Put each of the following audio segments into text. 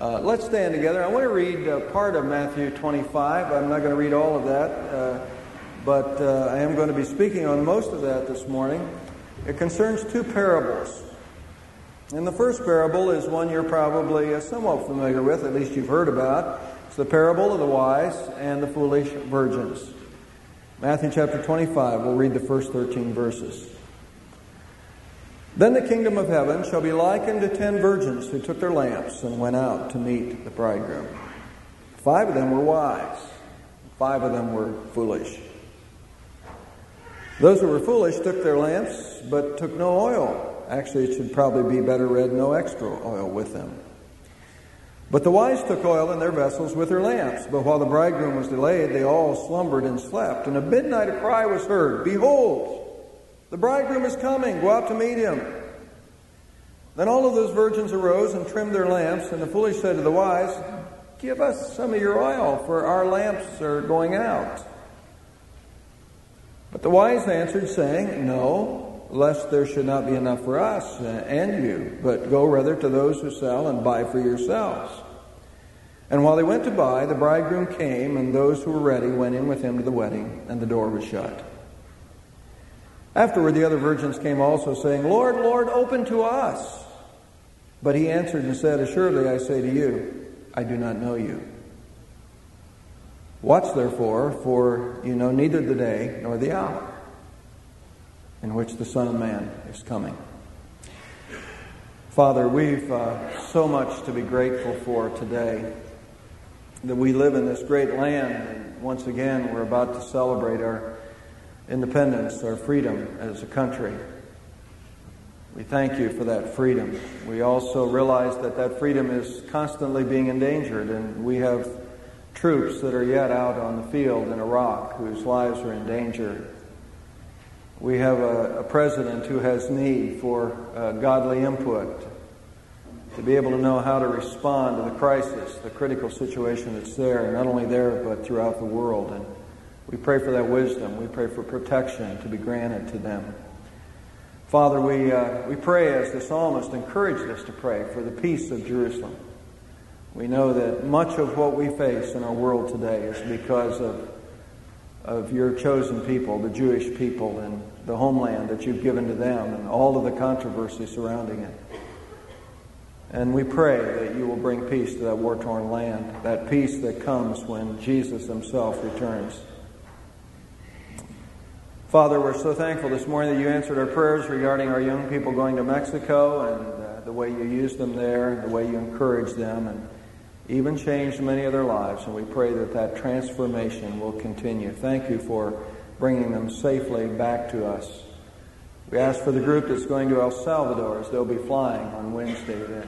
Let's stand together. I want to read part of Matthew 25. I'm not going to read all of that, but I am going to be speaking on most of that this morning. It concerns two parables. And the first parable is one you're probably somewhat familiar with, at least you've heard about. It's the parable of the wise and the foolish virgins. Matthew chapter 25, we'll read the first 13 verses. Then the kingdom of heaven shall be likened to 10 virgins who took their lamps and went out to meet the bridegroom. 5 of them were wise, 5 of them were foolish. Those who were foolish took their lamps, but took no oil. Actually, it should probably be better read, no extra oil with them. But the wise took oil in their vessels with their lamps. But while the bridegroom was delayed, they all slumbered and slept. And at midnight a cry was heard, "Behold, the bridegroom is coming, go out to meet him." Then all of those virgins arose and trimmed their lamps, and the foolish said to the wise, "Give us some of your oil, for our lamps are going out." But the wise answered, saying, "No, lest there should not be enough for us and you, but go rather to those who sell and buy for yourselves." And while they went to buy, the bridegroom came, and those who were ready went in with him to the wedding, and the door was shut. Afterward the other virgins came also, saying, "Lord, Lord, open to us." But he answered and said, "Assuredly I say to you, I do not know you. Watch therefore, for you know neither the day nor the hour in which the Son of Man is coming." Father, we've so much to be grateful for today, that we live in this great land, and once again we're about to celebrate our independence, our freedom as a country. We thank you for that freedom. We also realize that that freedom is constantly being endangered, and we have troops that are yet out on the field in Iraq whose lives are in danger. We have a president who has need for godly input to be able to know how to respond to the crisis, the critical situation that's there, not only there but throughout the world. And we pray for that wisdom. We pray for protection to be granted to them. Father, we pray, as the psalmist encouraged us to pray, for the peace of Jerusalem. We know that much of what we face in our world today is because of your chosen people, the Jewish people, and the homeland that you've given to them, and all of the controversy surrounding it. And we pray that you will bring peace to that war-torn land, that peace that comes when Jesus himself returns. Father, we're so thankful this morning that you answered our prayers regarding our young people going to Mexico, and the way you used them there, and the way you encouraged them, and even changed many of their lives. And we pray that that transformation will continue. Thank you for bringing them safely back to us. We ask for the group that's going to El Salvador as they'll be flying on Wednesday, that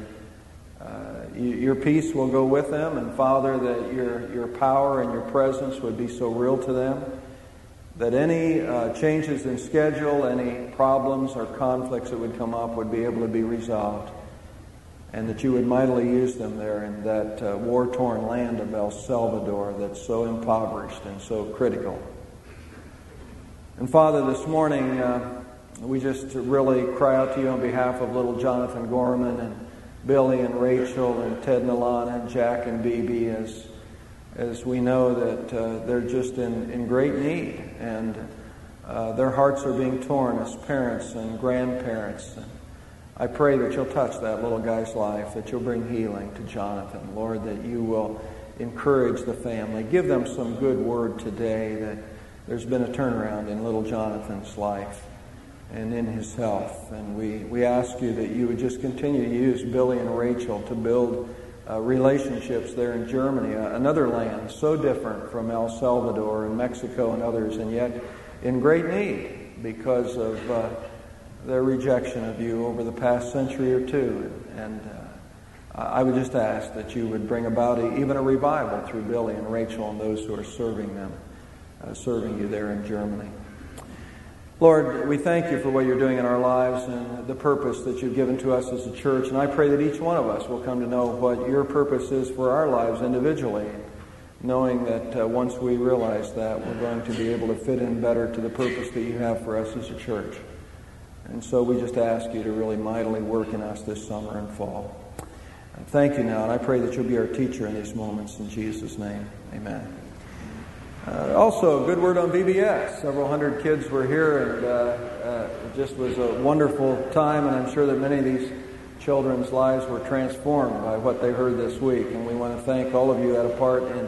your peace will go with them, and Father, that your power and your presence would be so real to them, that any changes in schedule, any problems or conflicts that would come up would be able to be resolved, and that you would mightily use them there in that war-torn land of El Salvador that's so impoverished and so critical. And Father, this morning we just really cry out to you on behalf of little Jonathan Gorman and Billy and Rachel and Ted and Alana and Jack and Bibi, as we know that they're just in great need, and their hearts are being torn as parents and grandparents. And I pray that you'll touch that little guy's life, that you'll bring healing to Jonathan. Lord, that you will encourage the family. Give them some good word today that there's been a turnaround in little Jonathan's life and in his health. And we ask you that you would just continue to use Billy and Rachel to build relationships there in Germany, another land so different from El Salvador and Mexico and others, and yet in great need because of their rejection of you over the past century or two. And I would just ask that you would bring about even a revival through Billy and Rachel and those who are serving you there in Germany. Lord, we thank you for what you're doing in our lives and the purpose that you've given to us as a church. And I pray that each one of us will come to know what your purpose is for our lives individually, knowing that once we realize that, we're going to be able to fit in better to the purpose that you have for us as a church. And so we just ask you to really mightily work in us this summer and fall. Thank you now, and I pray that you'll be our teacher in these moments. In Jesus' name, amen. Also, a good word on VBS. Several hundred kids were here, and it just was a wonderful time, and I'm sure that many of these children's lives were transformed by what they heard this week. And we want to thank all of you that had a part in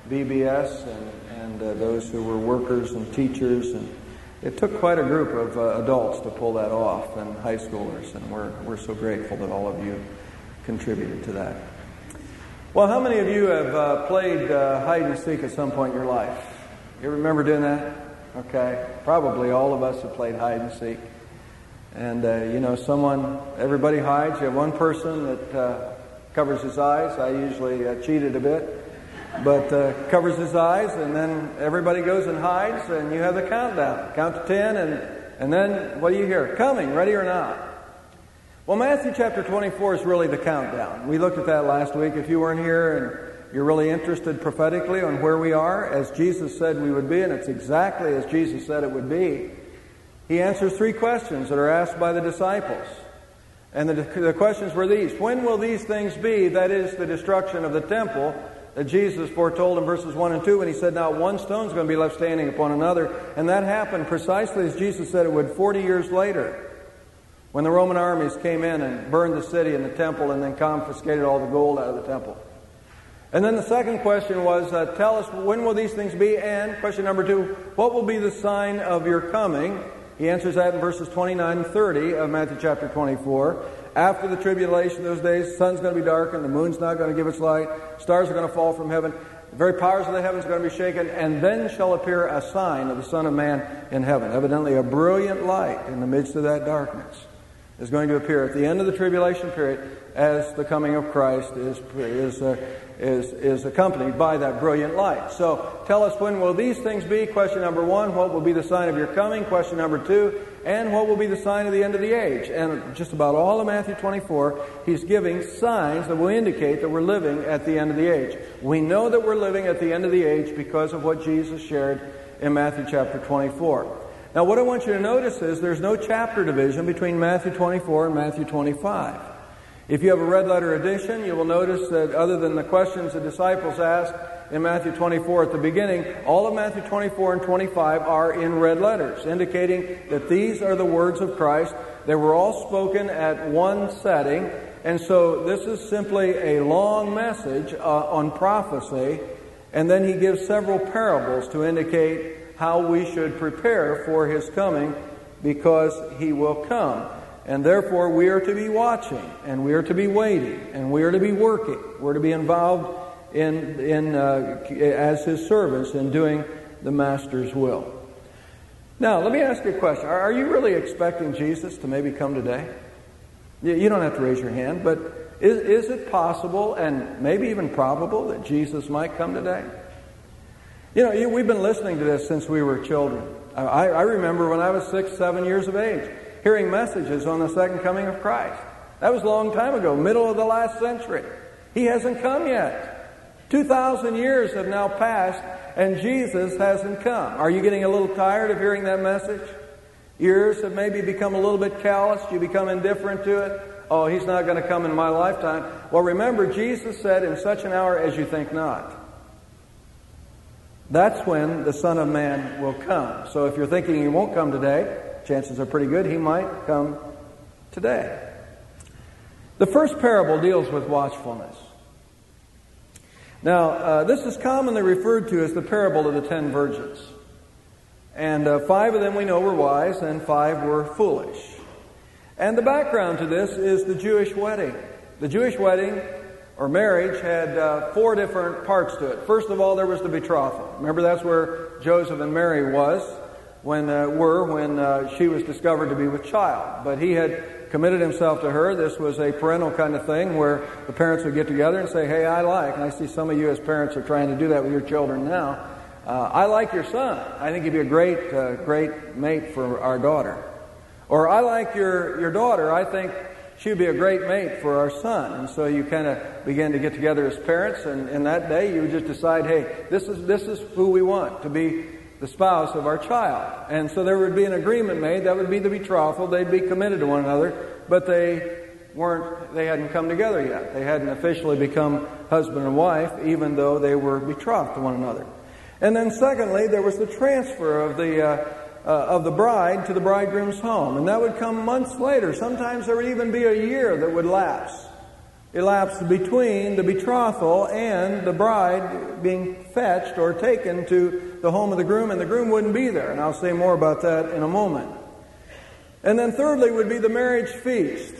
VBS and those who were workers and teachers. And it took quite a group of adults to pull that off, and high schoolers, and we're so grateful that all of you contributed to that. Well, how many of you have played hide and seek at some point in your life? You remember doing that? Okay. Probably all of us have played hide and seek. And, everybody hides. You have one person that covers his eyes. I usually cheated a bit, but covers his eyes, and then everybody goes and hides, and you have the countdown. Count to 10, and then what do you hear? Coming, ready or not? Well, Matthew chapter 24 is really the countdown. We looked at that last week. If you weren't here and you're really interested prophetically on where we are, as Jesus said we would be, and it's exactly as Jesus said it would be, he answers 3 questions that are asked by the disciples. And the questions were these. When will these things be? That is, the destruction of the temple that Jesus foretold in verses 1 and 2 when he said, not one stone is going to be left standing upon another. And that happened precisely as Jesus said it would 40 years later, when the Roman armies came in and burned the city and the temple and then confiscated all the gold out of the temple. And then the second question was, tell us, when will these things be? And question number 2, what will be the sign of your coming? He answers that in verses 29 and 30 of Matthew chapter 24. After the tribulation, those days, the sun's going to be darkened, the moon's not going to give its light, stars are going to fall from heaven, the very powers of the heavens are going to be shaken, and then shall appear a sign of the Son of Man in heaven. Evidently a brilliant light in the midst of that darkness is going to appear at the end of the tribulation period as the coming of Christ is accompanied by that brilliant light. So, tell us, when will these things be? Question number 1, what will be the sign of your coming? Question number 2, and what will be the sign of the end of the age? And just about all of Matthew 24, he's giving signs that will indicate that we're living at the end of the age. We know that we're living at the end of the age because of what Jesus shared in Matthew chapter 24. Now, what I want you to notice is there's no chapter division between Matthew 24 and Matthew 25. If you have a red letter edition, you will notice that other than the questions the disciples asked in Matthew 24 at the beginning, all of Matthew 24 and 25 are in red letters, indicating that these are the words of Christ. They were all spoken at one setting, and so this is simply a long message on prophecy, and then he gives several parables to indicate how we should prepare for his coming, because he will come. And therefore we are to be watching, and we are to be waiting, and we are to be working. We're to be involved in as his servants in doing the Master's will. Now, let me ask you a question. Are you really expecting Jesus to maybe come today? You don't have to raise your hand, but is it possible and maybe even probable that Jesus might come today? You know, we've been listening to this since we were children. I remember when I was 6, 7 years of age, hearing messages on the second coming of Christ. That was a long time ago, middle of the last century. He hasn't come yet. 2,000 years have now passed, and Jesus hasn't come. Are you getting a little tired of hearing that message? Ears have maybe become a little bit calloused. You become indifferent to it. Oh, he's not going to come in my lifetime. Well, remember, Jesus said, in such an hour as you think not. That's when the Son of Man will come. So if you're thinking he won't come today, chances are pretty good he might come today. The first parable deals with watchfulness. Now, this is commonly referred to as the parable of the 10 virgins. And 5 of them we know were wise, and 5 were foolish. And the background to this is the Jewish wedding. The Jewish wedding, or marriage, had 4 different parts to it. First of all, there was the betrothal. Remember, that's where Joseph and Mary was when she was discovered to be with child. But he had committed himself to her. This was a parental kind of thing where the parents would get together and say, hey, and I see some of you as parents are trying to do that with your children now. I like your son. I think he'd be a great mate for our daughter. Or I like your daughter. I think she'd be a great mate for our son. And so you kind of began to get together as parents, and in that day you would just decide, hey, this is who we want to be the spouse of our child. And so there would be an agreement made. That would be the betrothal. They'd be committed to one another, but they hadn't come together yet. They hadn't officially become husband and wife, even though they were betrothed to one another. And then secondly, there was the transfer of the bride to the bridegroom's home. And that would come months later. Sometimes there would even be a year that would elapse between the betrothal and the bride being fetched or taken to the home of the groom, and the groom wouldn't be there. And I'll say more about that in a moment. And then thirdly would be the marriage feast.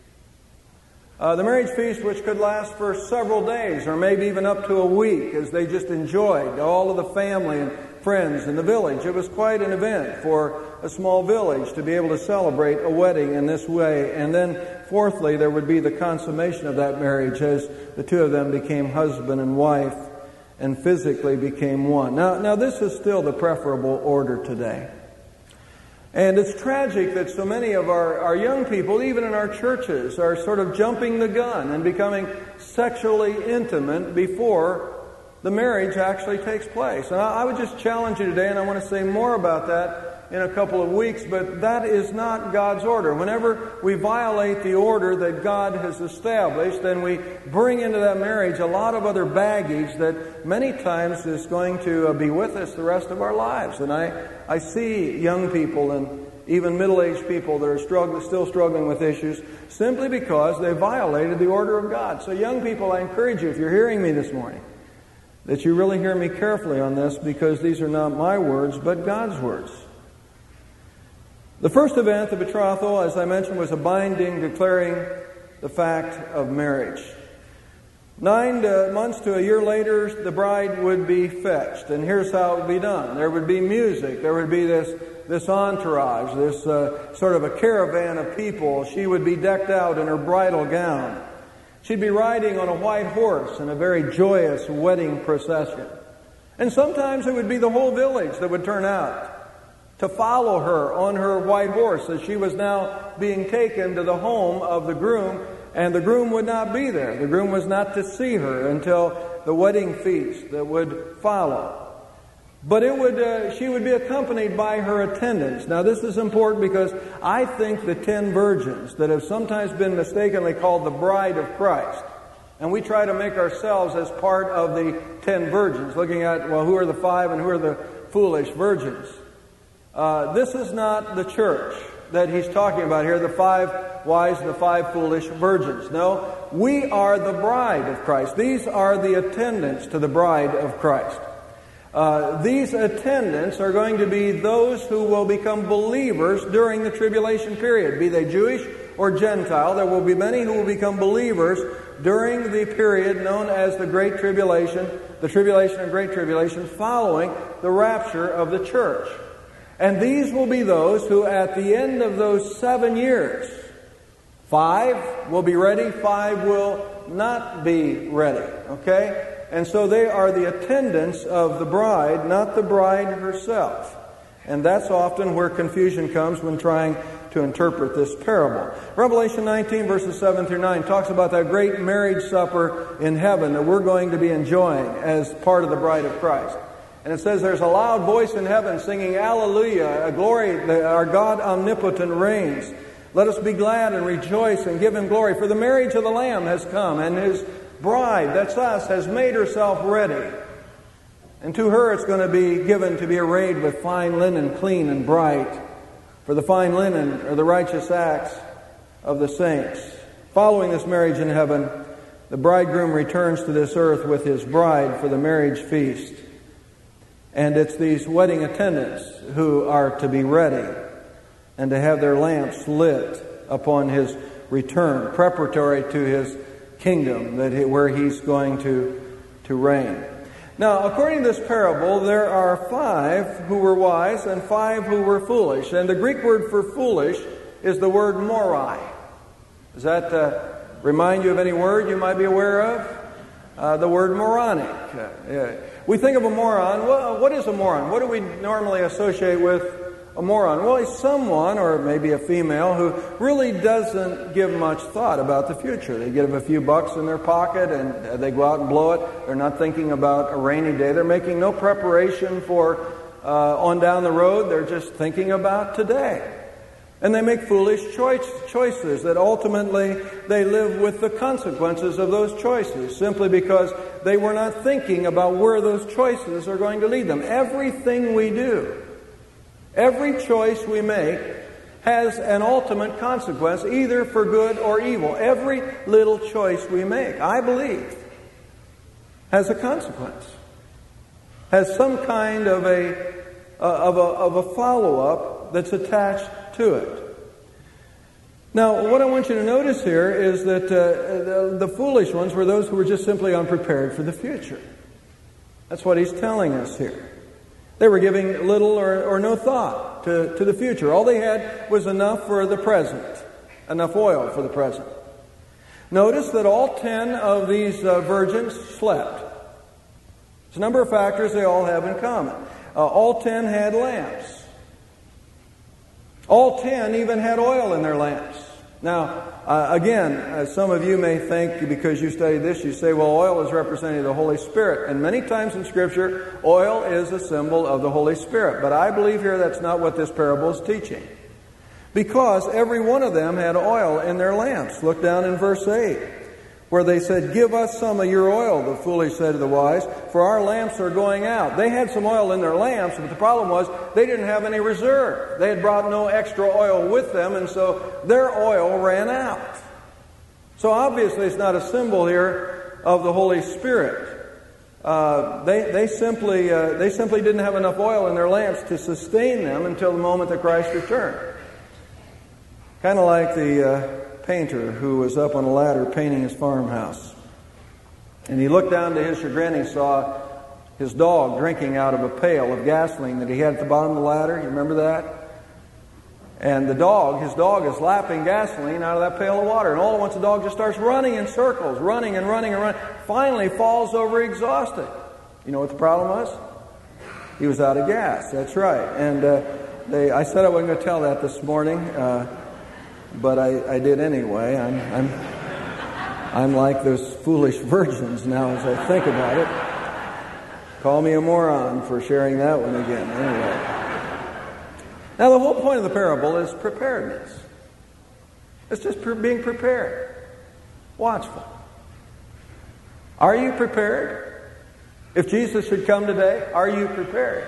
The marriage feast, which could last for several days or maybe even up to a week, as they just enjoyed, all of the family and friends in the village. It was quite an event for a small village to be able to celebrate a wedding in this way. And then fourthly, there would be the consummation of that marriage as the two of them became husband and wife and physically became one. Now this is still the preferable order today. And it's tragic that so many of our young people, even in our churches, are sort of jumping the gun and becoming sexually intimate before the marriage actually takes place. And I would just challenge you today, and I want to say more about that in a couple of weeks, but that is not God's order. Whenever we violate the order that God has established, then we bring into that marriage a lot of other baggage that many times is going to be with us the rest of our lives. And I see young people and even middle-aged people that are still struggling with issues simply because they violated the order of God. So young people, I encourage you, if you're hearing me this morning, that you really hear me carefully on this, because these are not my words, but God's words. The first event, the betrothal, as I mentioned, was a binding declaring the fact of marriage. 9 months to a year later, the bride would be fetched, and here's how it would be done. There would be music. There would be this entourage, this sort of a caravan of people. She would be decked out in her bridal gown. She'd be riding on a white horse in a very joyous wedding procession. And sometimes it would be the whole village that would turn out to follow her on her white horse, as she was now being taken to the home of the groom, and the groom would not be there. The groom was not to see her until the wedding feast that would follow. But she would be accompanied by her attendants. Now this is important because I think the 10 virgins that have sometimes been mistakenly called the bride of Christ, and we try to make ourselves as part of the 10 virgins, looking at, well, who are the 5 and who are the foolish virgins. This is not the church that he's talking about here, the 5 wise and the 5 foolish virgins. No, we are the bride of Christ. These are the attendants to the bride of Christ. These attendants are going to be those who will become believers during the tribulation period, be they Jewish or Gentile. There will be many who will become believers during the period known as the Great Tribulation, the Tribulation and Great Tribulation, following the rapture of the church. And these will be those who at the end of those 7 years, 5 will be ready, 5 will not be ready. Okay? And so they are the attendants of the bride, not the bride herself. And that's often where confusion comes when trying to interpret this parable. Revelation 19 verses 7 through 9 talks about that great marriage supper in heaven that we're going to be enjoying as part of the bride of Christ. And it says there's a loud voice in heaven singing, Alleluia, glory, our God omnipotent reigns. Let us be glad and rejoice and give Him glory, for the marriage of the Lamb has come, and His bride, that's us, has made herself ready. And to her it's going to be given to be arrayed with fine linen, clean and bright. For the fine linen are the righteous acts of the saints. Following this marriage in heaven, the bridegroom returns to this earth with his bride for the marriage feast. And it's these wedding attendants who are to be ready and to have their lamps lit upon his return, preparatory to his kingdom where he's going to reign. Now, according to this parable, there are 5 who were wise and 5 who were foolish. And the Greek word for foolish is the word morai. Does that remind you of any word you might be aware of? The word moronic. We think of a moron. Well, what is a moron? What do we normally associate with a moron? Well, he's someone, or maybe a female, who really doesn't give much thought about the future. They give a few bucks in their pocket and they go out and blow it. They're not thinking about a rainy day. They're making no preparation for on down the road. They're just thinking about today. And they make foolish choices that ultimately they live with the consequences of those choices simply because they were not thinking about where those choices are going to lead them. Everything we do, every choice we make has an ultimate consequence, either for good or evil. Every little choice we make, I believe, has a consequence, has some kind of a follow-up that's attached to it. Now, what I want you to notice here is that the foolish ones were those who were just simply unprepared for the future. That's what he's telling us here. They were giving little or no thought to the future. All they had was enough for the present, enough oil for the present. Notice that all 10 of these virgins slept. There's a number of factors they all have in common. All 10 had lamps. All 10 even had oil in their lamps. Now, again, some of you may think, because you studied this, you say, well, oil is representing the Holy Spirit. And many times in Scripture, oil is a symbol of the Holy Spirit. But I believe here that's not what this parable is teaching. Because every one of them had oil in their lamps. Look down in verse 8, where they said, give us some of your oil, the foolish said to the wise, for our lamps are going out. They had some oil in their lamps, but the problem was they didn't have any reserve. They had brought no extra oil with them, and so their oil ran out. So obviously it's not a symbol here of the Holy Spirit. They simply didn't have enough oil in their lamps to sustain them until the moment that Christ returned. Kind of like the painter who was up on a ladder painting his farmhouse. And he looked down to his chagrin, he saw his dog drinking out of a pail of gasoline that he had at the bottom of the ladder. You remember that? And his dog is lapping gasoline out of that pail of water. And all at once the dog just starts running in circles, running and running and running. Finally falls over exhausted. You know what the problem was? He was out of gas. That's right. And I said I wasn't going to tell that this morning. But I did anyway. I'm like those foolish virgins now as I think about it. Call me a moron for sharing that one again. Anyway. Now the whole point of the parable is preparedness. It's just being prepared. Watchful. Are you prepared? If Jesus should come today, are you prepared?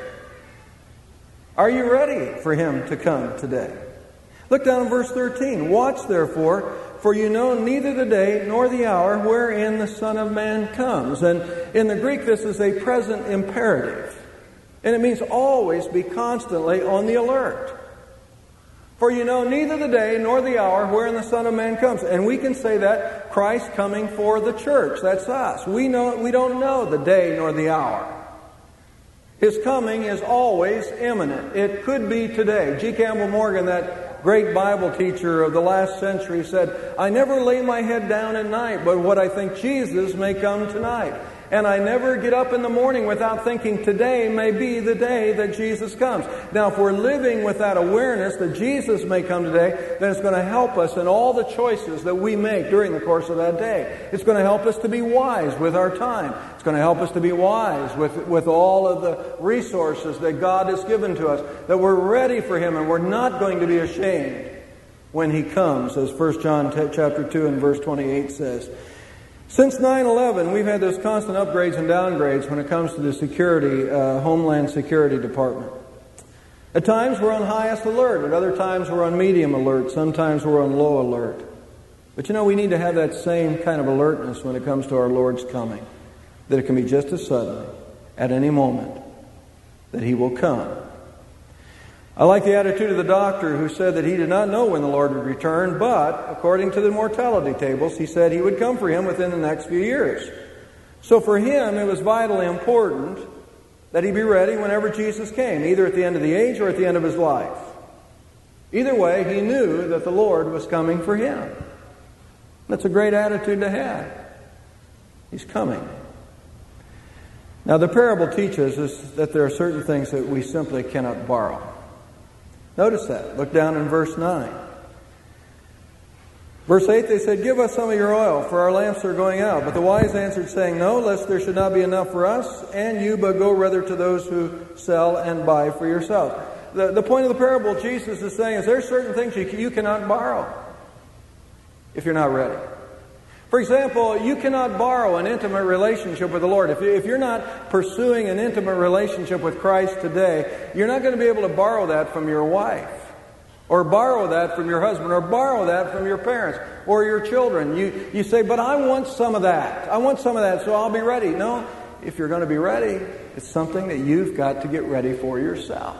Are you ready for Him to come today? Look down in verse 13. Watch therefore, for you know neither the day nor the hour wherein the Son of Man comes. And in the Greek, this is a present imperative. And it means always be constantly on the alert. For you know neither the day nor the hour wherein the Son of Man comes. And we can say that Christ coming for the church. That's us. We don't know the day nor the hour. His coming is always imminent. It could be today. G. Campbell Morgan, that great Bible teacher of the last century, said, I never lay my head down at night, but what I think Jesus may come tonight. And I never get up in the morning without thinking today may be the day that Jesus comes. Now, if we're living with that awareness that Jesus may come today, then it's going to help us in all the choices that we make during the course of that day. It's going to help us to be wise with our time. It's going to help us to be wise with all of the resources that God has given to us, that we're ready for Him and we're not going to be ashamed when He comes, as 1 John chapter 2 and verse 28 says. Since 9/11, we've had those constant upgrades and downgrades when it comes to the Homeland Security Department. At times we're on highest alert. At other times we're on medium alert. Sometimes we're on low alert. But we need to have that same kind of alertness when it comes to our Lord's coming. That it can be just as suddenly, at any moment, that He will come. I like the attitude of the doctor who said that he did not know when the Lord would return, but according to the mortality tables, he said He would come for him within the next few years. So for him, it was vitally important that he be ready whenever Jesus came, either at the end of the age or at the end of his life. Either way, he knew that the Lord was coming for him. That's a great attitude to have. He's coming. Now, the parable teaches us that there are certain things that we simply cannot borrow. Notice that. Look down in verse 9. Verse 8, they said, give us some of your oil, for our lamps are going out. But the wise answered, saying, no, lest there should not be enough for us and you, but go rather to those who sell and buy for yourselves. The point of the parable Jesus is saying is there are certain things you cannot borrow if you're not ready. For example, you cannot borrow an intimate relationship with the Lord. If you're not pursuing an intimate relationship with Christ today, you're not going to be able to borrow that from your wife, or borrow that from your husband, or borrow that from your parents, or your children. You say, but I want some of that. I want some of that, so I'll be ready. No, if you're going to be ready, it's something that you've got to get ready for yourself.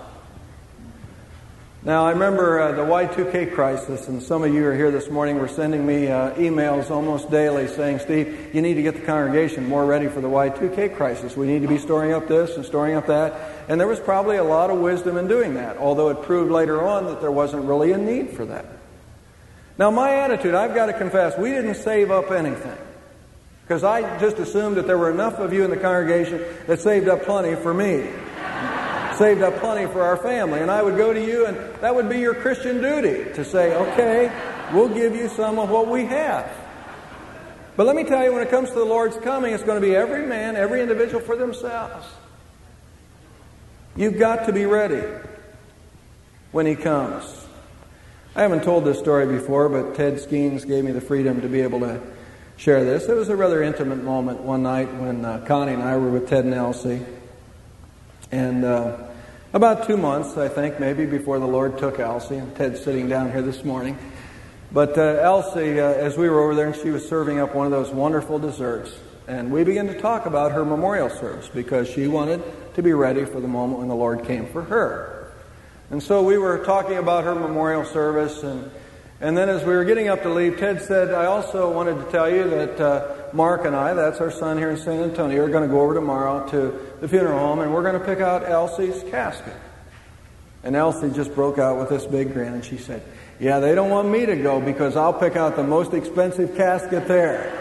Now, I remember the Y2K crisis, and some of you are here this morning were sending me emails almost daily saying, Steve, you need to get the congregation more ready for the Y2K crisis. We need to be storing up this and storing up that. And there was probably a lot of wisdom in doing that, although it proved later on that there wasn't really a need for that. Now, my attitude, I've got to confess, we didn't save up anything, because I just assumed that there were enough of you in the congregation that saved up plenty for me. Saved up plenty for our family. And I would go to you, and that would be your Christian duty to say, okay, we'll give you some of what we have. But let me tell you, when it comes to the Lord's coming, it's going to be every man, every individual for themselves. You've got to be ready when He comes. I haven't told this story before, but Ted Skeens gave me the freedom to be able to share this. It was a rather intimate moment one night when Connie and I were with Ted and Elsie. And about 2 months, I think, maybe, before the Lord took Elsie. And Ted's sitting down here this morning. But Elsie, as we were over there, and she was serving up one of those wonderful desserts. And we began to talk about her memorial service because she wanted to be ready for the moment when the Lord came for her. And so we were talking about her memorial service. And then as we were getting up to leave, Ted said, I also wanted to tell you that Mark and I, that's our son here in San Antonio, are going to go over tomorrow to the funeral home, and we're going to pick out Elsie's casket. And Elsie just broke out with this big grin, and she said, yeah, they don't want me to go because I'll pick out the most expensive casket there.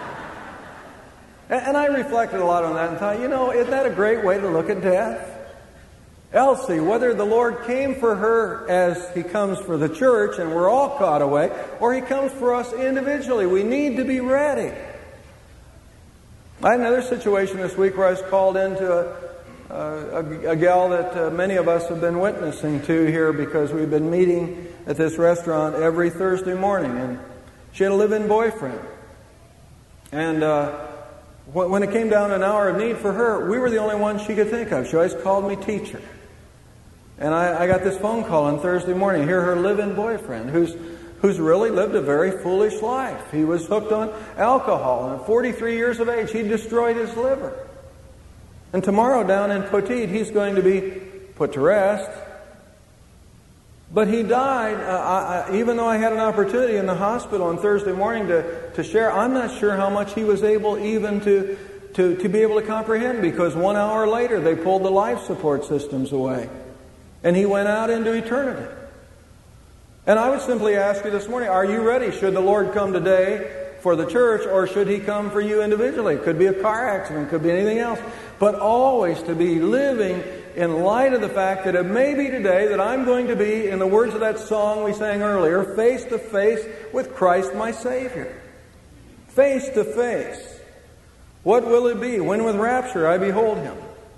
And I reflected a lot on that and thought, isn't that a great way to look at death? Elsie, whether the Lord came for her as He comes for the church and we're all caught away, or He comes for us individually, we need to be ready. I had another situation this week where I was called into a gal that many of us have been witnessing to here because we've been meeting at this restaurant every Thursday morning. And she had a live-in boyfriend. And when it came down to an hour of need for her, we were the only ones she could think of. She always called me teacher. And I got this phone call on Thursday morning. Here, her live-in boyfriend, who's really lived a very foolish life. He was hooked on alcohol, and at 43 years of age, he destroyed his liver. And tomorrow down in Poteet, he's going to be put to rest. But he died, even though I had an opportunity in the hospital on Thursday morning to share. I'm not sure how much he was able even to be able to comprehend, because 1 hour later, they pulled the life support systems away. And he went out into eternity. And I would simply ask you this morning, are you ready? Should the Lord come today for the church, or should He come for you individually? It could be a car accident, it could be anything else. But always to be living in light of the fact that it may be today that I'm going to be, in the words of that song we sang earlier, face to face with Christ my Savior. Face to face. What will it be when with rapture I behold Him?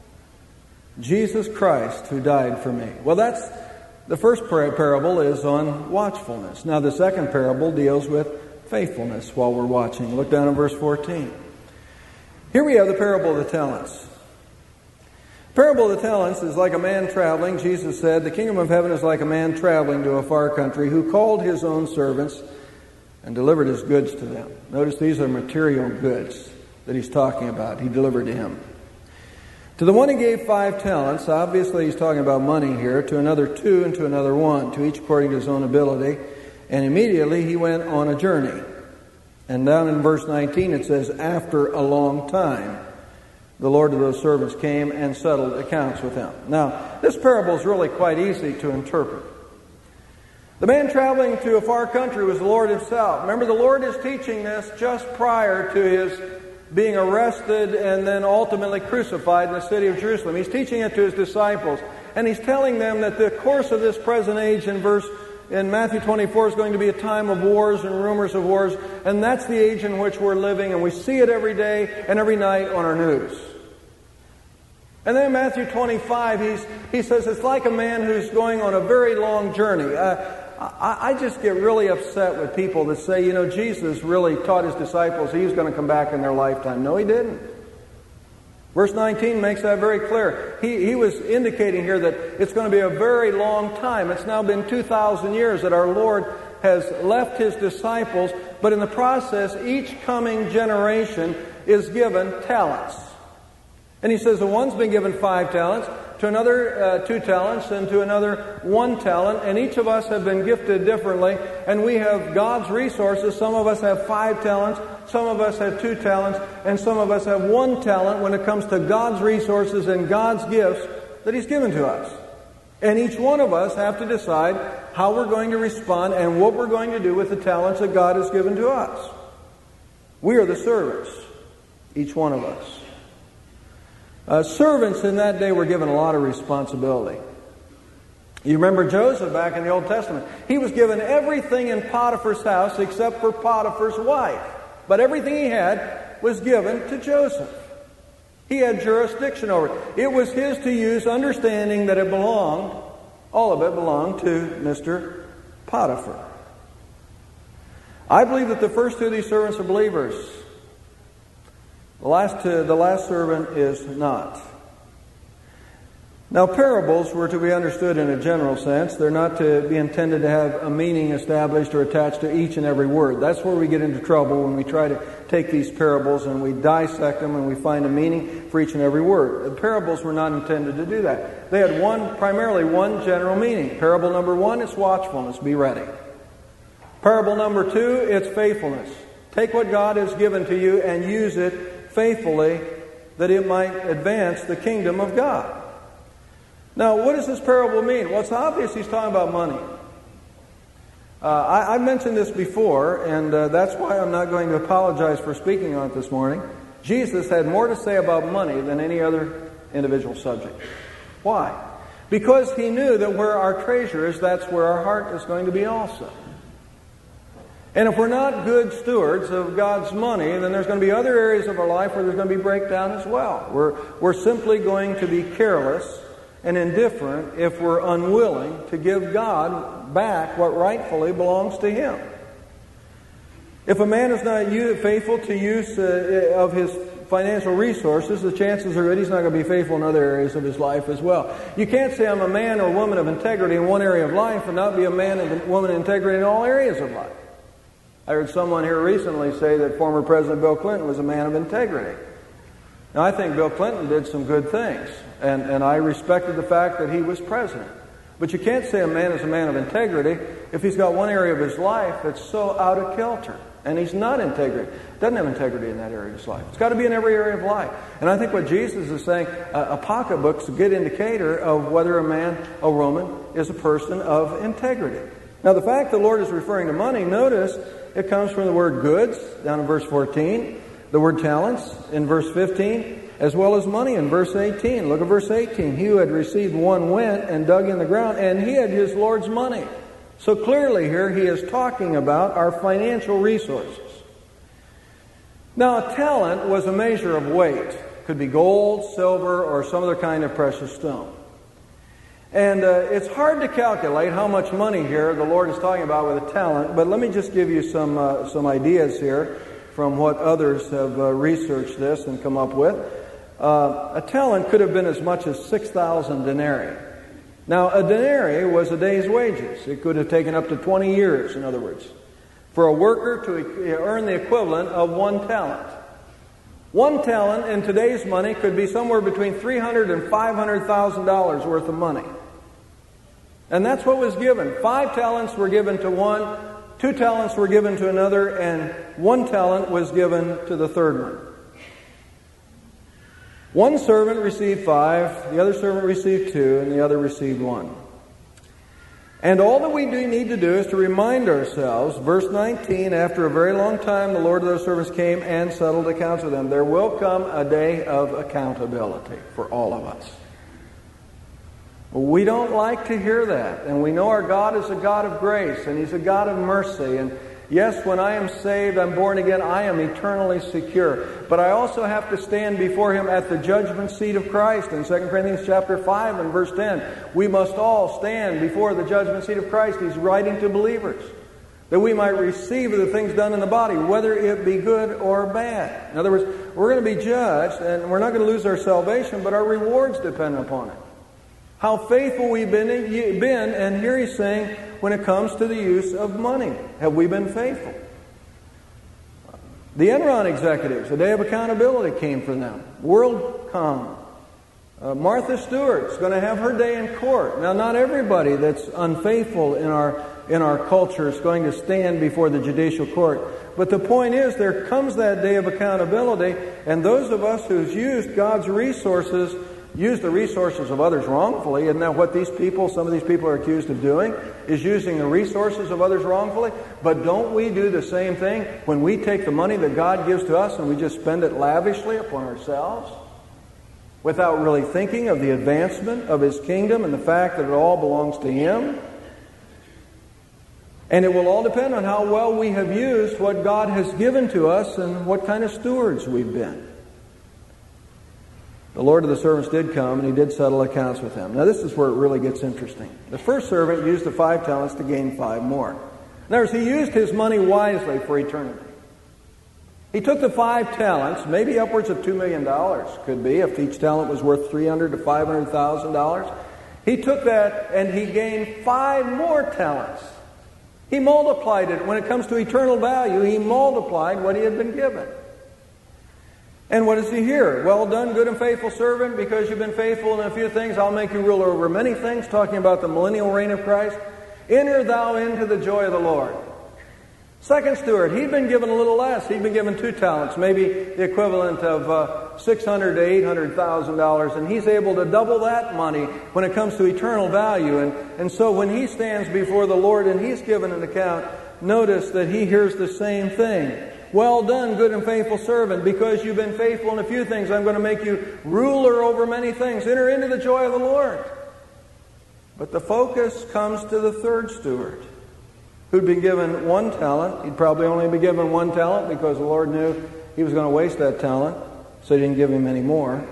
Jesus Christ who died for me. Well, that's the first parable is on watchfulness. Now the second parable deals with faithfulness while we're watching. Look down at verse 14. Here we have the parable of the talents. Parable of the talents is like a man traveling. Jesus said, the kingdom of heaven is like a man traveling to a far country who called his own servants and delivered his goods to them. Notice these are material goods that he's talking about. He delivered to him. To the one he gave 5 talents, obviously he's talking about money here, to another 2, and to another 1, to each according to his own ability. And immediately he went on a journey. And down in verse 19 it says, after a long time, the Lord of those servants came and settled accounts with them. Now, this parable is really quite easy to interpret. The man traveling to a far country was the Lord Himself. Remember, the Lord is teaching this just prior to His being arrested and then ultimately crucified in the city of Jerusalem. He's teaching it to His disciples. And He's telling them that the course of this present age in Matthew 24 is going to be a time of wars and rumors of wars. And that's the age in which we're living. And we see it every day and every night on our news. And then in Matthew 25, he says it's like a man who's going on a very long journey. I just get really upset with people that say, Jesus really taught his disciples he was going to come back in their lifetime. No, he didn't. Verse 19 makes that very clear. He was indicating here that it's going to be a very long time. It's now been 2,000 years that our Lord has left his disciples, but in the process, each coming generation is given talents. And he says the one's been given 5 talents, to another 2 talents, and to another 1 talent, and each of us have been gifted differently, and we have God's resources. Some of us have 5 talents, some of us have 2 talents, and some of us have 1 talent when it comes to God's resources and God's gifts that he's given to us. And each one of us have to decide how we're going to respond and what we're going to do with the talents that God has given to us. We are the servants, each one of us. Servants in that day were given a lot of responsibility. You remember Joseph back in the Old Testament. He was given everything in Potiphar's house except for Potiphar's wife. But everything he had was given to Joseph. He had jurisdiction over it. It was his to use, understanding that all of it belonged to Mr. Potiphar. I believe that the first 2 of these servants are believers. The last servant is not. Now, parables were to be understood in a general sense. They're not to be intended to have a meaning established or attached to each and every word. That's where we get into trouble when we try to take these parables and we dissect them and we find a meaning for each and every word. The parables were not intended to do that. They had primarily one general meaning. Parable number 1 is watchfulness, be ready. Parable number 2, it's faithfulness. Take what God has given to you and use it faithfully that it might advance the kingdom of God. Now, what does this parable mean? Well, it's obvious he's talking about money. I mentioned this before, and that's why I'm not going to apologize for speaking on it this morning. Jesus had more to say about money than any other individual subject. Why? Because he knew that where our treasure is, that's where our heart is going to be also. And if we're not good stewards of God's money, then there's going to be other areas of our life where there's going to be breakdown as well. We're simply going to be careless and indifferent if we're unwilling to give God back what rightfully belongs to him. If a man is not faithful to use of his financial resources, the chances are good he's not going to be faithful in other areas of his life as well. You can't say I'm a man or woman of integrity in one area of life and not be a man and woman of integrity in all areas of life. I heard someone here recently say that former President Bill Clinton was a man of integrity. Now, I think Bill Clinton did some good things, and I respected the fact that he was president. But you can't say a man is a man of integrity if he's got one area of his life that's so out of kilter, and he's not doesn't have integrity in that area of his life. It's got to be in every area of life. And I think what Jesus is saying, a pocketbook's a good indicator of whether a man or woman is a person of integrity. Now, the fact the Lord is referring to money, notice it comes from the word goods, down in verse 14, the word talents in verse 15, as well as money in verse 18. Look at verse 18. He who had received 1 went and dug in the ground and hid his Lord's money. So clearly here he is talking about our financial resources. Now, a talent was a measure of weight. Could be gold, silver, or some other kind of precious stone. And it's hard to calculate how much money here the Lord is talking about with a talent, but let me just give you some ideas here from what others have researched this and come up with. A talent could have been as much as 6,000 denarii. Now, a denarii was a day's wages. It could have taken up to 20 years, in other words, for a worker to earn the equivalent of 1 talent. 1 talent in today's money could be somewhere between $300,000 and $500,000 worth of money. And that's what was given. 5 talents were given to one, 2 talents were given to another, and 1 talent was given to the third one. One servant received 5, the other servant received 2, and the other received 1. And all that we need to do is to remind ourselves, verse 19, after a very long time the Lord of those servants came and settled accounts with them. There will come a day of accountability for all of us. We don't like to hear that. And we know our God is a God of grace, and he's a God of mercy. Yes, when I am saved, I'm born again, I am eternally secure. But I also have to stand before Him at the judgment seat of Christ. In 2 Corinthians chapter 5 and verse 10, we must all stand before the judgment seat of Christ. He's writing to believers, that we might receive of the things done in the body, whether it be good or bad. In other words, we're going to be judged, and we're not going to lose our salvation, but our rewards depend upon it. How faithful we've been, and here he's saying, when it comes to the use of money, have we been faithful? The Enron executives, the day of accountability came for them. WorldCom. Martha Stewart's going to have her day in court. Now, not everybody that's unfaithful in our culture is going to stand before the judicial court. But the point is, there comes that day of accountability, and those of us who've used God's resources, used the resources of others wrongfully, isn't that what some of these people are accused of doing, is using the resources of others wrongfully? But don't we do the same thing when we take the money that God gives to us and we just spend it lavishly upon ourselves, without really thinking of the advancement of His kingdom and the fact that it all belongs to Him? And it will all depend on how well we have used what God has given to us and what kind of stewards we've been. The Lord of the servants did come, and He did settle accounts with them. Now, this is where it really gets interesting. The first servant used the 5 talents to gain 5 more. In other words, he used his money wisely for eternity. He took the 5 talents, maybe upwards of $2 million, could be, if each talent was worth $300,000 to $500,000. He took that, and he gained 5 more talents. He multiplied it. When it comes to eternal value, he multiplied what he had been given. And what does he hear? Well done, good and faithful servant, because you've been faithful in a few things, I'll make you ruler over many things, talking about the millennial reign of Christ. Enter thou into the joy of the Lord. Second steward, he'd been given a little less. He'd been given 2 talents, maybe the equivalent of $600,000 to $800,000, and he's able to double that money when it comes to eternal value. And so when he stands before the Lord and he's given an account, notice that he hears the same thing. Well done, good and faithful servant, because you've been faithful in a few things, I'm going to make you ruler over many things. Enter into the joy of the Lord. But the focus comes to the third steward, who'd been given 1 talent. He'd probably only been given 1 talent because the Lord knew he was going to waste that talent, so He didn't give him any more.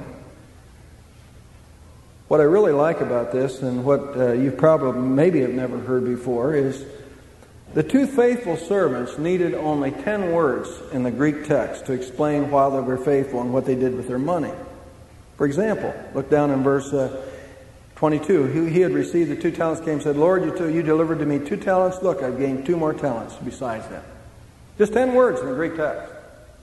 What I really like about this, and what you probably maybe have never heard before, is the 2 faithful servants needed only 10 words in the Greek text to explain why they were faithful and what they did with their money. For example, look down in verse 22. He had received the 2 talents, came and said, Lord, you delivered to me 2 talents. Look, I've gained 2 more talents besides them. Just 10 words in the Greek text.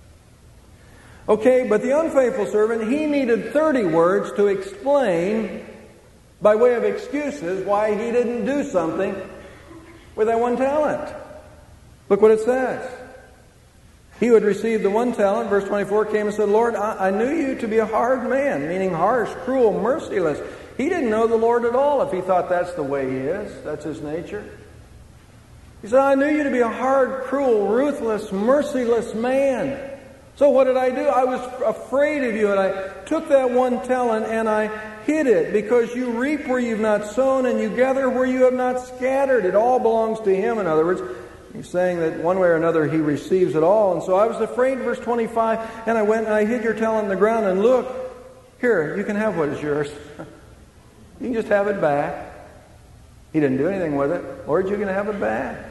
Okay, but the unfaithful servant, he needed 30 words to explain, by way of excuses, why he didn't do something with that 1 talent. Look what it says. He who had received the 1 talent, verse 24, came and said, Lord, I knew you to be a hard man, meaning harsh, cruel, merciless. He didn't know the Lord at all if he thought that's the way He is. That's His nature. He said, I knew you to be a hard, cruel, ruthless, merciless man. So what did I do? I was afraid of you, and I took that 1 talent and I hid it, because you reap where you've not sown and you gather where you have not scattered. It all belongs to Him, in other words. He's saying that one way or another He receives it all. And so I was afraid, verse 25, and I went and I hid your talent in the ground, and look, here, you can have what is yours. You can just have it back. He didn't do anything with it. Lord, you can have it back.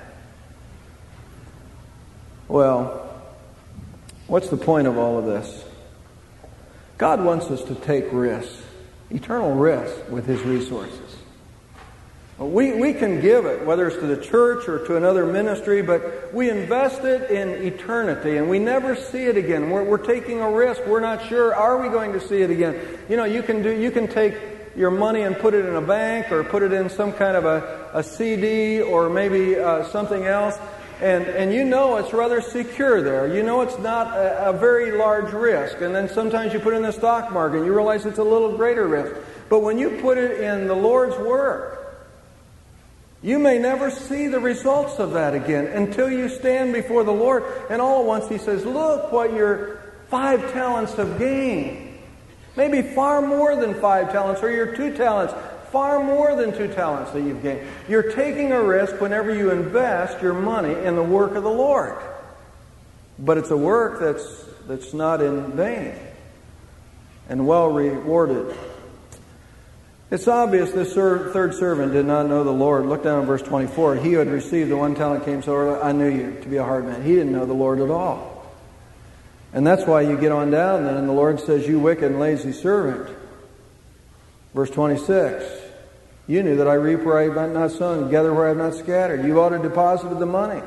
Well, what's the point of all of this? God wants us to take risks, eternal risks, with His resources. We can give it, whether it's to the church or to another ministry, but we invest it in eternity, and we never see it again. We're taking a risk. We're not sure, are we going to see it again? You know, you can take your money and put it in a bank, or put it in some kind of a CD, or maybe something else, and you know it's rather secure there. You know it's not a very large risk. And then sometimes you put it in the stock market and you realize it's a little greater risk. But when you put it in the Lord's work, you may never see the results of that again until you stand before the Lord, and all at once He says, look what your 5 talents have gained. Maybe far more than 5 talents, or your 2 talents. Far more than 2 talents that you've gained. You're taking a risk whenever you invest your money in the work of the Lord. But it's a work that's not in vain and well rewarded. It's obvious this third servant did not know the Lord. Look down at verse 24. He who had received the 1 talent came, so early, I knew you to be a hard man. He didn't know the Lord at all. And that's why you get on down then, and the Lord says, you wicked and lazy servant. Verse 26. You knew that I reap where I have not sown, gather where I have not scattered. You ought to have deposited the money.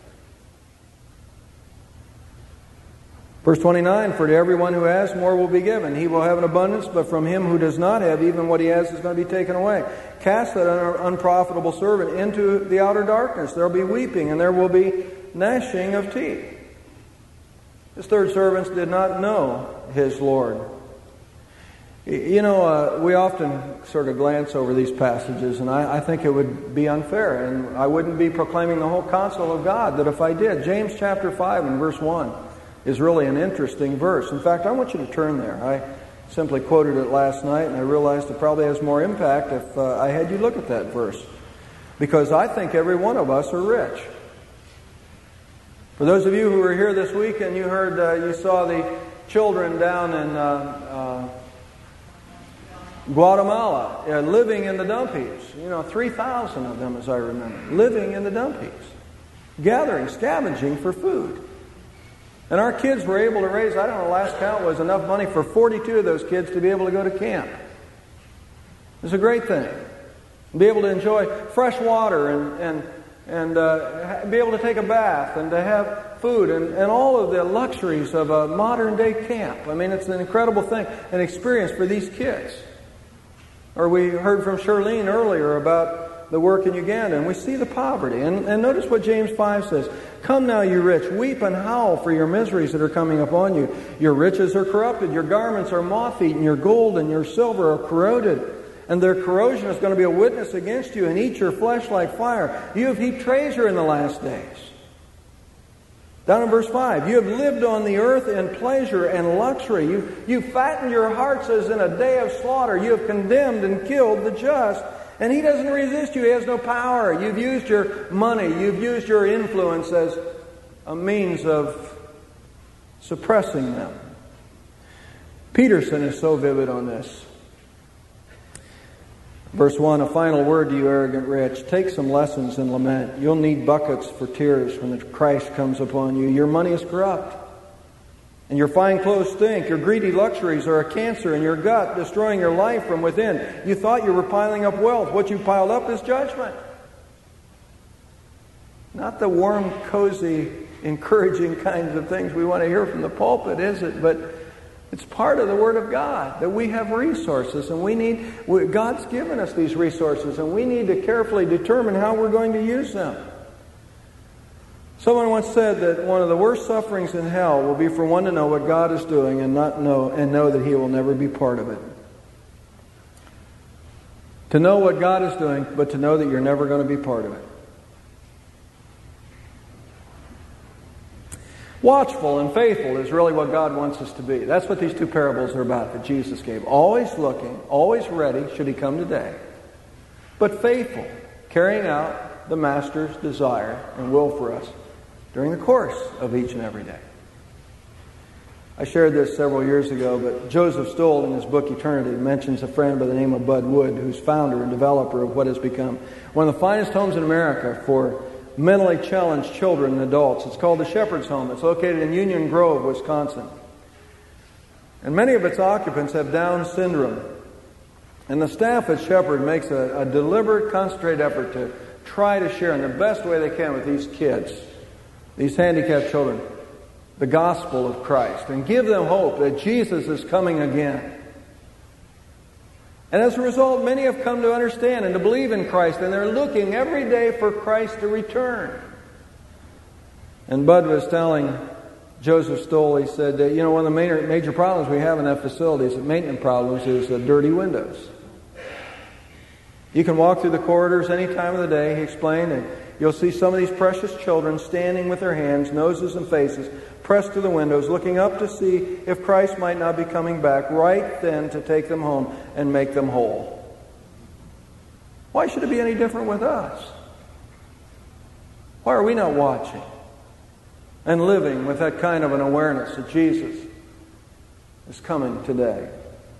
Verse 29, for to everyone who has, more will be given. He will have an abundance, but from him who does not have, even what he has is going to be taken away. Cast that unprofitable servant into the outer darkness. There will be weeping, and there will be gnashing of teeth. This third servant did not know his Lord. You know, we often sort of glance over these passages, and I think it would be unfair, and I wouldn't be proclaiming the whole counsel of God that if I did. James chapter 5 and verse 1. Is really an interesting verse. In fact, I want you to turn there. I simply quoted it last night, and I realized it probably has more impact if I had you look at that verse. Because I think every one of us are rich. For those of you who were here this week and you heard, you saw the children down in Guatemala living in the dump heaps. 3,000 of them, as I remember, living in the dump heaps, gathering, scavenging for food. And our kids were able to raise, I don't know, the last count was enough money for 42 of those kids to be able to go to camp. It's a great thing. Be able to enjoy fresh water and be able to take a bath and to have food and all of the luxuries of a modern day camp. I mean, it's an incredible thing, an experience for these kids. Or we heard from Charlene earlier about the work in Uganda, and we see the poverty. And notice what James 5 says. Come now, you rich, weep and howl for your miseries that are coming upon you. Your riches are corrupted, your garments are moth-eaten, your gold and your silver are corroded, and their corrosion is going to be a witness against you and eat your flesh like fire. You have heaped treasure in the last days. Down in verse 5, you have lived on the earth in pleasure and luxury. You fattened your hearts as in a day of slaughter. You have condemned and killed the just. And he doesn't resist you. He has no power. You've used your money. You've used your influence as a means of suppressing them. Peterson is so vivid on this. Verse 1, a final word to you arrogant rich. Take some lessons in lament. You'll need buckets for tears when the Christ comes upon you. Your money is corrupt. And your fine clothes stink. Your greedy luxuries are a cancer in your gut, destroying your life from within. You thought you were piling up wealth. What you piled up is judgment. Not the warm, cozy, encouraging kinds of things we want to hear from the pulpit, is it? But it's part of the Word of God that we have resources, and God's given us these resources, and we need to carefully determine how we're going to use them. Someone once said that one of the worst sufferings in hell will be for one to know what God is doing and know that he will never be part of it. To know what God is doing, but to know that you're never going to be part of it. Watchful and faithful is really what God wants us to be. That's what these two parables are about that Jesus gave. Always looking, always ready should he come today. But faithful, carrying out the Master's desire and will for us during the course of each and every day. I shared this several years ago, but Joseph Stoll in his book Eternity mentions a friend by the name of Bud Wood, who's founder and developer of what has become one of the finest homes in America for mentally challenged children and adults. It's called the Shepherd's Home. It's located in Union Grove, Wisconsin. And many of its occupants have Down syndrome. And the staff at Shepherd makes a deliberate, concentrated effort to try to share in the best way they can with these kids, these handicapped children, the gospel of Christ, and give them hope that Jesus is coming again. And as a result, many have come to understand and to believe in Christ, and they're looking every day for Christ to return. And Bud was telling Joseph Stoll, he said, one of the major problems we have in that facility is maintenance problems is dirty windows. You can walk through the corridors any time of the day, he explained, and you'll see some of these precious children standing with their hands, noses and faces pressed to the windows, looking up to see if Christ might not be coming back right then to take them home and make them whole. Why should it be any different with us? Why are we not watching and living with that kind of an awareness that Jesus is coming today?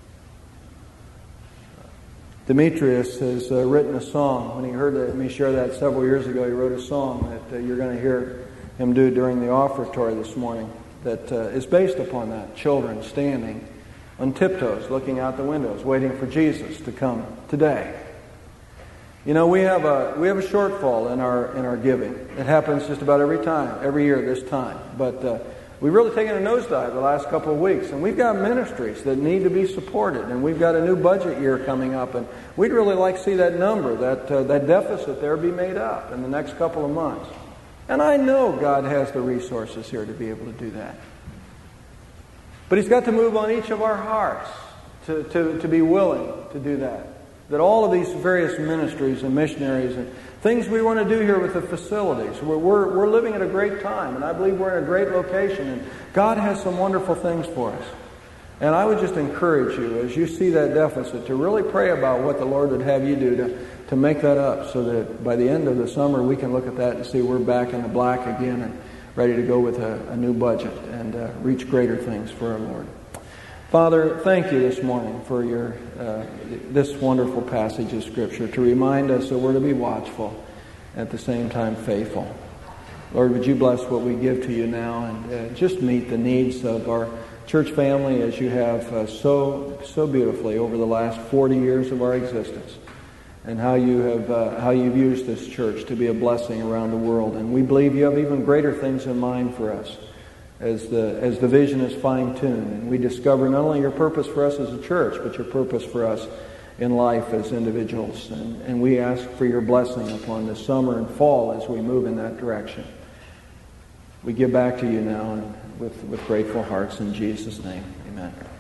Demetrius has written a song. When he heard me share that several years ago, he wrote a song that you're going to hear him do during the offertory this morning that is based upon that. Children standing on tiptoes, looking out the windows, waiting for Jesus to come today. You know, we have a shortfall in our giving. It happens just about every year this time. But we've really taken a nosedive the last couple of weeks, and we've got ministries that need to be supported, and we've got a new budget year coming up, and we'd really like to see that number, that deficit there, be made up in the next couple of months. And I know God has the resources here to be able to do that. But He's got to move on each of our hearts to be willing to do that. That all of these various ministries and missionaries and things we want to do here with the facilities, we're living at a great time, and I believe we're in a great location, and God has some wonderful things for us. And I would just encourage you, as you see that deficit, to really pray about what the Lord would have you do to make that up, so that by the end of the summer we can look at that and see we're back in the black again and ready to go with a new budget and reach greater things for our Lord. Father, thank you this morning for this wonderful passage of Scripture to remind us that we're to be watchful, at the same time faithful. Lord, would you bless what we give to you now, and just meet the needs of our church family as you have so beautifully over the last 40 years of our existence, and how you've used this church to be a blessing around the world. And we believe you have even greater things in mind for us as the vision is fine-tuned, and we discover not only your purpose for us as a church, but your purpose for us in life as individuals. And we ask for your blessing upon this summer and fall as we move in that direction. We give back to you now, and with grateful hearts in Jesus' name. Amen.